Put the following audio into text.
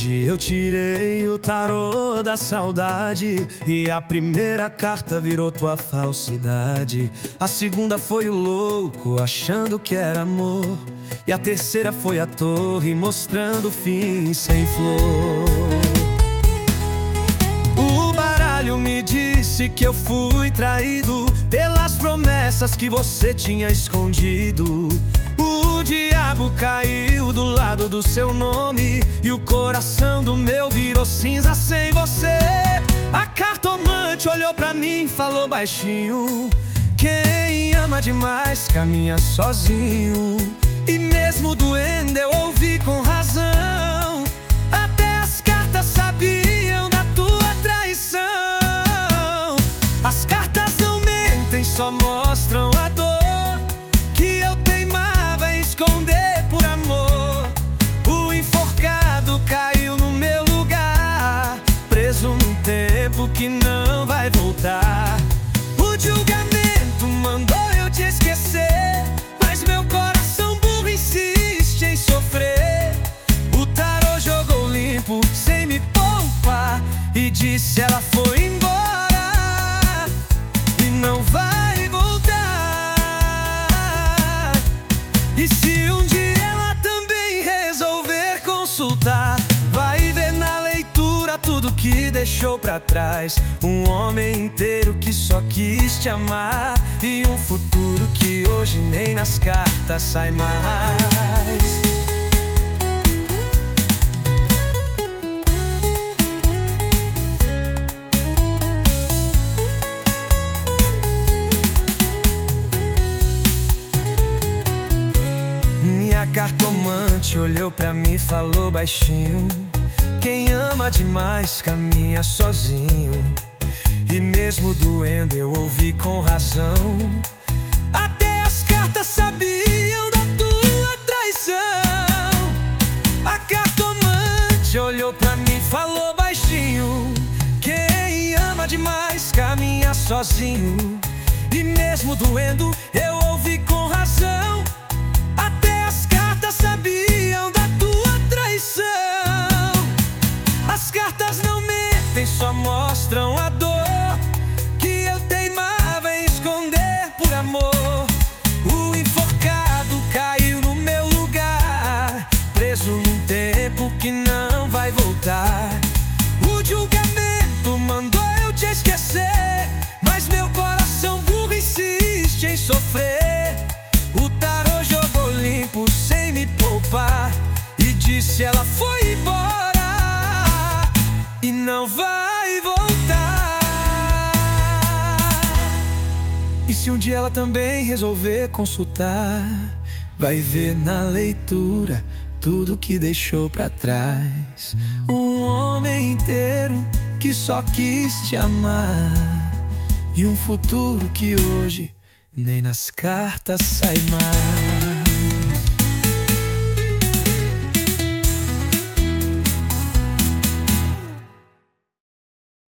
Hoje eu tirei o tarô da saudade e a primeira carta virou tua falsidade. A segunda foi o louco achando que era amor, e a terceira foi a torre mostrando fim sem flor. O baralho me disse que eu fui traído pelas promessas que você tinha escondido. O diabo caiu do lado do seu nome e o coração do meu virou cinza sem você. A cartomante olhou pra mim e falou baixinho: quem ama demais caminha sozinho. E mesmo doendo eu ouvi com razão, até as cartas sabiam da tua traição. As cartas não mentem, só mostram a dor que eu teimava em esconder por amor. O enforcado caiu no meu lugar, preso num tempo que não vai voltar. O julgamento mandou eu te esquecer, mas meu coração burro insiste em sofrer. O tarô jogou limpo sem me poupar e disse: ela foi embora e não vai voltar. E se um dia ela também resolver consultar, vai ver na leitura tudo que deixou pra trás. Um homem inteiro que só quis te amar e um futuro que hoje nem nas cartas sai mais. Minha cartomante olhou pra mim e falou baixinho: quem ama demais caminha sozinho. E mesmo doendo eu ouvi com razão, até as cartas sabiam da tua traição. A cartomante olhou pra mim e falou baixinho: quem ama demais caminha sozinho. E mesmo doendo eu ouvi com razão, até as cartas sabiam da tua traição. As cartas não mentem, só mostram a dor que eu teimava em esconder por amor. O enforcado caiu no meu lugar, preso num tempo que não vai voltar. O julgamento mandou eu te esquecer, mas meu coração burro insiste em sofrer. O tarô jogou limpo sem me poupar e disse: ela foi embora e não vai voltar. E se um dia ela também resolver consultar, vai ver na leitura tudo que deixou pra trás. Um homem inteiro que só quis te amar e um futuro que hoje nem nas cartas sai mais.